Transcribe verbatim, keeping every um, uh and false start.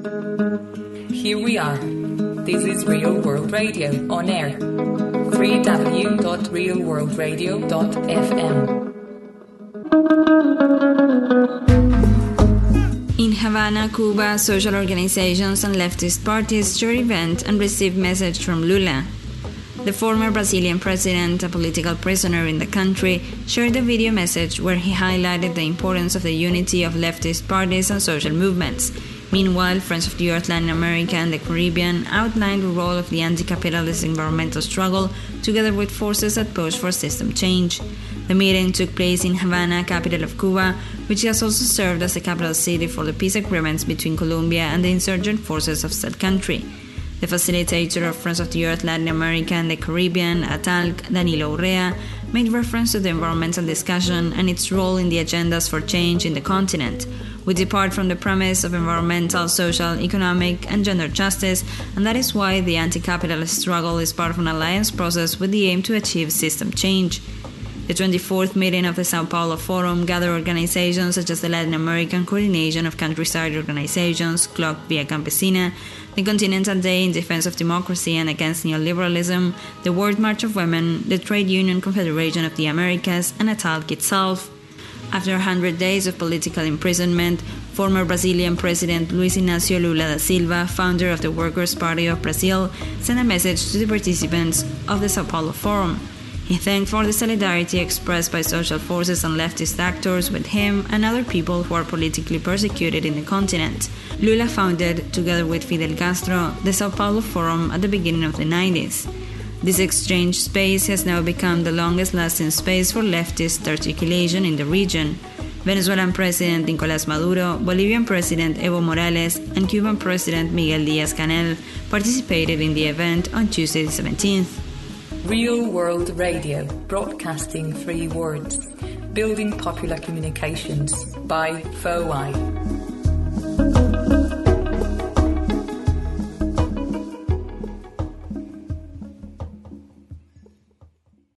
Here we are. This is Real World Radio on air. w w w dot real world radio dot f m. In Havana, Cuba, social organizations and leftist parties shared event and received message from Lula. The former Brazilian president, a political prisoner in the country, shared a video message where he highlighted the importance of the unity of leftist parties and social movements. Meanwhile, Friends of the Earth Latin America and the Caribbean outlined the role of the anti-capitalist environmental struggle together with forces that push for system change. The meeting took place in Havana, capital of Cuba, which has also served as the capital city for the peace agreements between Colombia and the insurgent forces of said country. The facilitator of Friends of the Earth Latin America and the Caribbean, A T A L C, Danilo Urrea, made reference to the environmental discussion and its role in the agendas for change in the continent. We depart from the premise of environmental, social, economic, and gender justice, and that is why the anti-capitalist struggle is part of an alliance process with the aim to achieve system change. The twenty-fourth meeting of the Sao Paulo Forum gathered organizations such as the Latin American Coordination of Countryside Organizations, C L O C Via Campesina, the Continental Day in Defense of Democracy and Against Neoliberalism, the World March of Women, the Trade Union Confederation of the Americas, and A T A L C itself. After one hundred days of political imprisonment, former Brazilian President Luiz Inácio Lula da Silva, founder of the Workers' Party of Brazil, sent a message to the participants of the Sao Paulo Forum. He thanked for the solidarity expressed by social forces and leftist actors with him and other people who are politically persecuted in the continent. Lula founded, together with Fidel Castro, the Sao Paulo Forum at the beginning of the nineties. This exchange space has now become the longest-lasting space for leftist articulation in the region. Venezuelan President Nicolás Maduro, Bolivian President Evo Morales, and Cuban President Miguel Díaz-Canel participated in the event on Tuesday the seventeenth. Real World Radio, broadcasting three words, building popular communications by F O I.